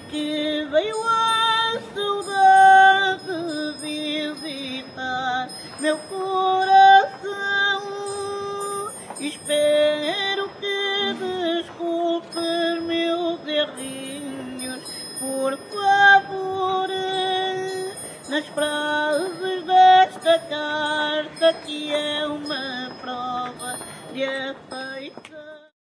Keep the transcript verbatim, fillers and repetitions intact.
que veio a saudade visitar meu coração. Espero que desculpes meus errinhos, por favor, nas frases desta carta, que é uma prova de